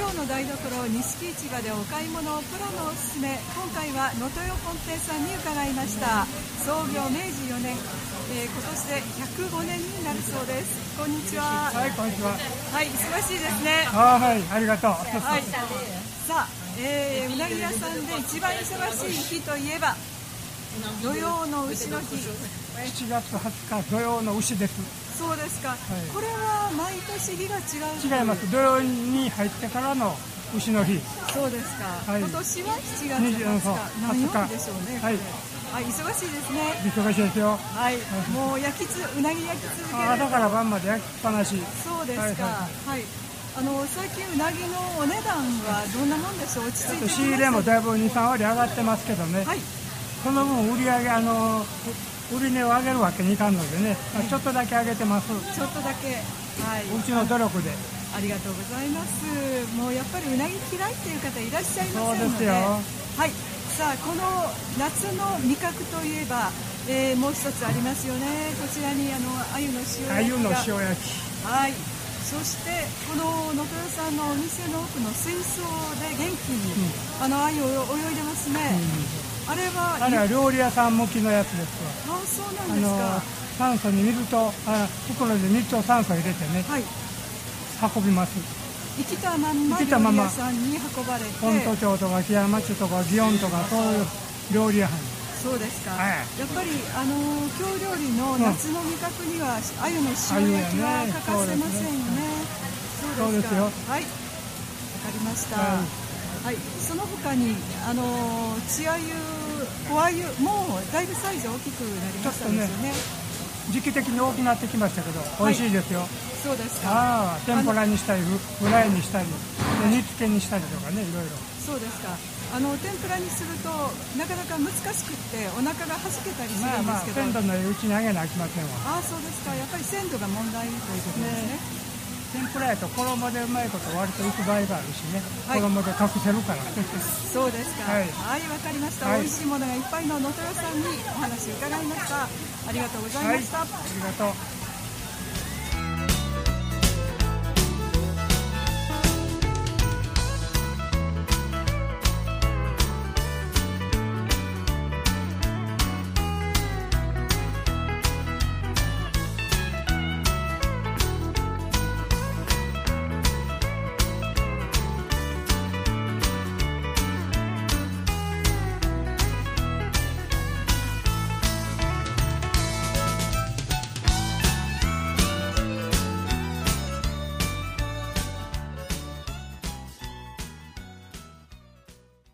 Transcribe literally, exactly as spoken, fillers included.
京の台所錦市場でお買い物プロのおすすめ。今回は能登本店さんに伺いました。創業めいじよねん、えー、今年でひゃくごねんになるそうです。こんにちは。 はい、こんにちは。 はい、忙しいですね。 あ、はい、ありがとう。 はい、さあ、えー、うなぎ屋さんで一番忙しい日といえば土曜の丑の日。 しちがつはつか土曜の丑です。 そうですか、はい、これは毎年日が違う。 違います。土曜に入ってからの丑の日。 そうですか、はい、今年はしちがつはつか何曜日でしょうね。はい、はい、忙しいですね。 忙しいですよ。 はい、もう焼きつうなぎ焼き続ける。 あ、だから晩まで焼きっぱなし。 そうですか。はい、はい、あの最近うなぎのお値段はどんなもんでしょう。落ち着いてます。 仕入れもだいぶに、さんわり上がってますけどね。はい、その分売り上げ、あの売り値を上げるわけにいかんのでね、はい、ちょっとだけ上げてます。 ちょっとだけ、はい、 うちの努力で。 ありがとうございます。もうやっぱりうなぎ嫌いっていう方いらっしゃいませんので。 そうですよ。 はい、さあこの夏の味覚といえば、えー、もう一つありますよね。こちらにあの鮎の塩焼きが。 鮎の塩焼き。 はい。そしてこの能登屋さんのお店の奥の水槽で元気に、うん、あの鮎を泳いでますね。うん、あれはあれは料理屋さん向きのやつですわ。 あ、そうなんですか。 酸素に水とあ袋で水と酸素入れてね、はい、運びます。 生きたまんま料理屋さんに運ばれて、 本都町とか木屋町とか祇園とかそういう料理屋さん。 そうですか、はい、やっぱりあの京料理の夏の味覚には鮎の塩焼きは欠かせませんよね。そうですか。はい、わかりました。はい、はい、その他にあの稚鮎、小鮎もうだいぶサイズ大きくなりましたですよね。 時期的に大きくなってきましたけど、美味しいですよ。はい、 そうですか。 ああ、天ぷらにしたりフライにしたり煮付けにしたりとかね、いろいろ。 そうですか。あの天ぷらにするとなかなか難しくってお腹がはじけたりするんですけど、 まあまあ鮮度のうちに揚げなきませんわ。 ああ、そうですか。やっぱり鮮度が問題ということですね。 天ぷらやと衣でうまいこと割といく場合があるしね、はい、衣で隠せるからそうですか。はい、はい、わかりました。はい、美味しいものがいっぱいの能登屋さんにお話伺いました。ありがとうございました。 はい、ありがとう。